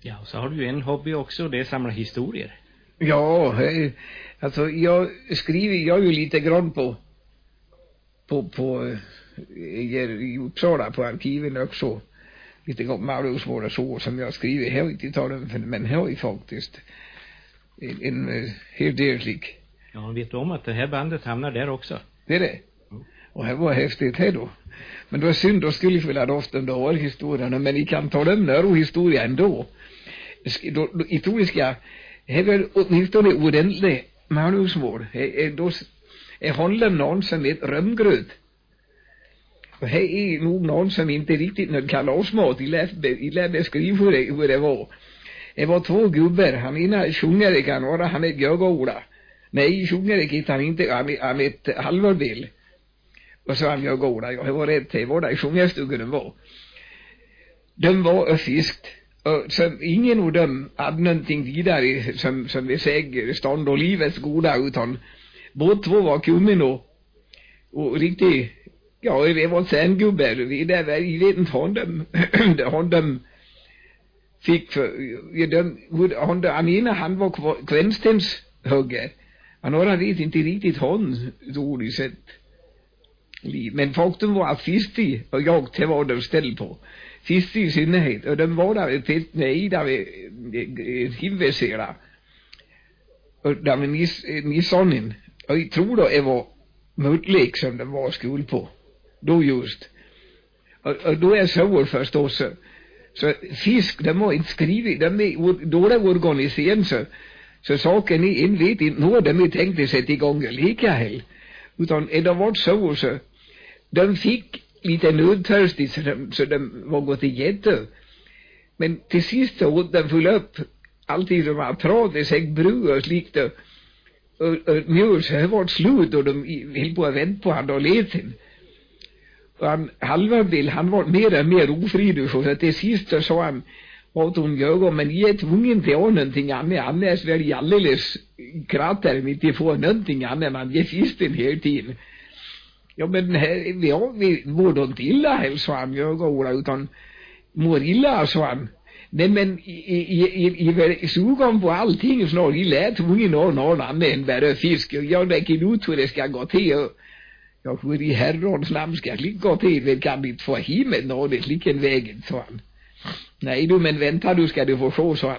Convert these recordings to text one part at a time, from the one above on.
Ja, och så har du ju en hobby också, det är samla historier. Ja, alltså jag är ju lite grann på i Uppsala på arkiven också. Lite grann Malungsvård och så som jag skriver här inte tar dem, men här är faktiskt en helt dellik. Ja, vet du om att det här bandet hamnar där också? Det är det. Och här var häftigt här då. Men då är synd, då skulle jag vilja ofta de där historierna, men vi kan ta dem där och historia ändå. I tror jag här väl åtminstone ordentligt Malungsvård. Då handlar någon som ett römgröt. Och här är nog någon som inte riktigt någon kalasmat. I lär beskriva hur det var. Det var två gubbar. Han ena sjunger kan vara, han är Gögola. Nej, sjunger kan han inte, han är ett halvardel. Och så han Gögola. Jag var rätt till vad det sjungerstugan var. De var fiskt. Och som ingen av dem hade någonting vidare som vi säger stånd och livets goda, utan båda två var kummen och riktigt, ja, det var sänggubbar. Vi vet inte hon dem fick för han var kvenstenshugger. Han vet inte riktigt hon dåligt sett liv. Men faktum var att fiske och jakt det var de ställ på. Fiske i synnerhet. Och de var där i där vid hivesera. Och där med missonnen. Och jag tror då det var mutlek som de var skuld på. Då just. Och då är så förstås. Så fisk, de var inte skrivit. De är dåliga organiserade. Så saken är en vet inte när de tänkte sätta igång lika heller. Utan det var så de fick lite nödtörstigt så de var gått i jätte. Men till sist så åt de full upp alltid de var pratade sig bror och slikte. Och mjöl så det var slut och de vill på att vänta på han och leten. Och han var mer och mer ofridig så till sist så sa han vad hon gör, men jag är tvungen till att någonting annat. Annars är jag alldeles kratter mitt i få någonting annat. Man ger fisten hela tiden. Ja, men vi mår inte illa, hälsa han Gögola, utan mår illa, sa han. Nej, men i sugan på allting snart, jag lät tvungen någon annan än bara fisk. Jag räcker ut hur det ska gå till. Jag får i herrons namn ska gå till, vi kan inte få himmel när det slickar vägen, sa han. Nej du, men vänta, du ska du få se, sa han.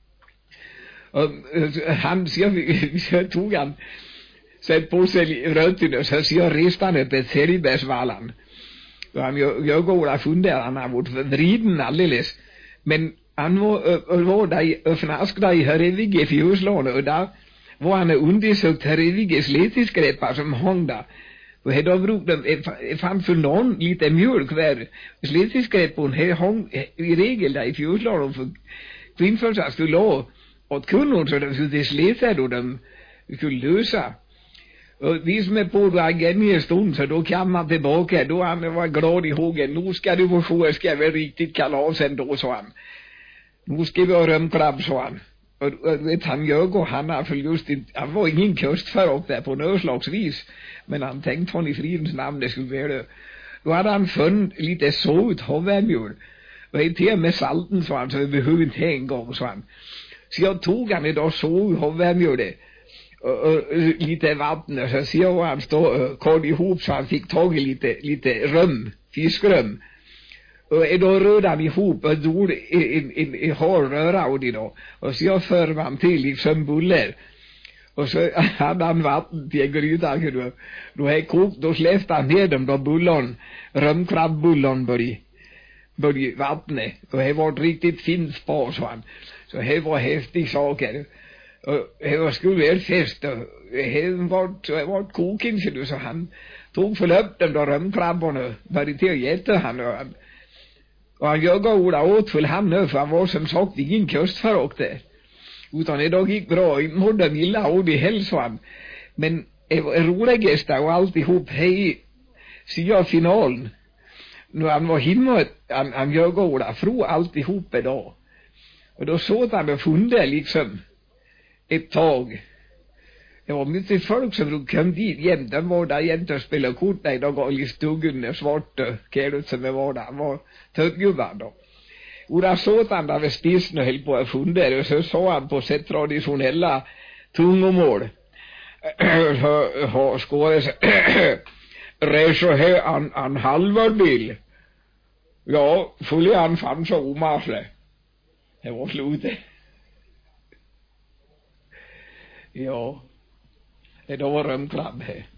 Och han så tog han sett på sig röten och så ser restan upp ett Sällbergsvallan. Och han Gögola funderar, han har varit vriden alldeles. Men han var där och fnaskade i Herrevige fjusslån och där var han undersökt Herreviges sletiskräppar som häng där. Och då brukade de fann för någon lite mjölk där. Sletiskräppan häng i regel där i fjusslån för kvinnförsar skulle ha åt kunnor så de skulle sleta då de skulle lösa. Och vi som är på vägen i en stund så då kan man tillbaka. Då han var glad i hågen. Nu ska du få få, ska väl riktigt kalasen då, sa han. Nu ska vi ha römkrabb, sa han. Och vet han Gögo, han har förlust inte, han var ingen kustför upp där på något slags vis. Men han tänkte hon i fridens namn det skulle vara det. Då hade han funnit lite såt havemjöl. Och en till med salten, sa han, så vi behöver inte en gång, sa han. Så jag tog han idag så havemjöl och lite vatten och så ser jag han stå och koll ihop så han fick tag i lite röm, fiskröm. Och då rörde han ihop och gjorde en hård röra av det då. Och så jag för han till liksom buller. Och så hade han vatten till en gryta. Då har jag kokt, då släppte han ner dem då bullon, römkrabbullon började vattnet. Och det var ett riktigt fint spår, så han. Så det var häftig saker. Och det skulle vara fest och det var koking så han tog för upp de där römkrabborna började till att jätta han och han Gögola åt för han nu för han var som sagt ingen kustföråkte utan det då gick bra i mådde illa och det hälsan men det var roligaste och alltihop hej så finalen när han var hemma han Gögola fro alltihop idag och då såg han och funde liksom ett tag. Det var mycket folk som kom dit jämt. De var där jämt och spelade kort. Nej, de var i stugan och svarta kärlet som var där. Han var tötgubbar då. Och där såg han där vid spisen och höll på att fundera, och så sa han på sitt traditionella tungomål. Skådes reser här an halvardil. Ja, fulli han fann så omarsle. Det var slutet. Ja, det var römklabb här.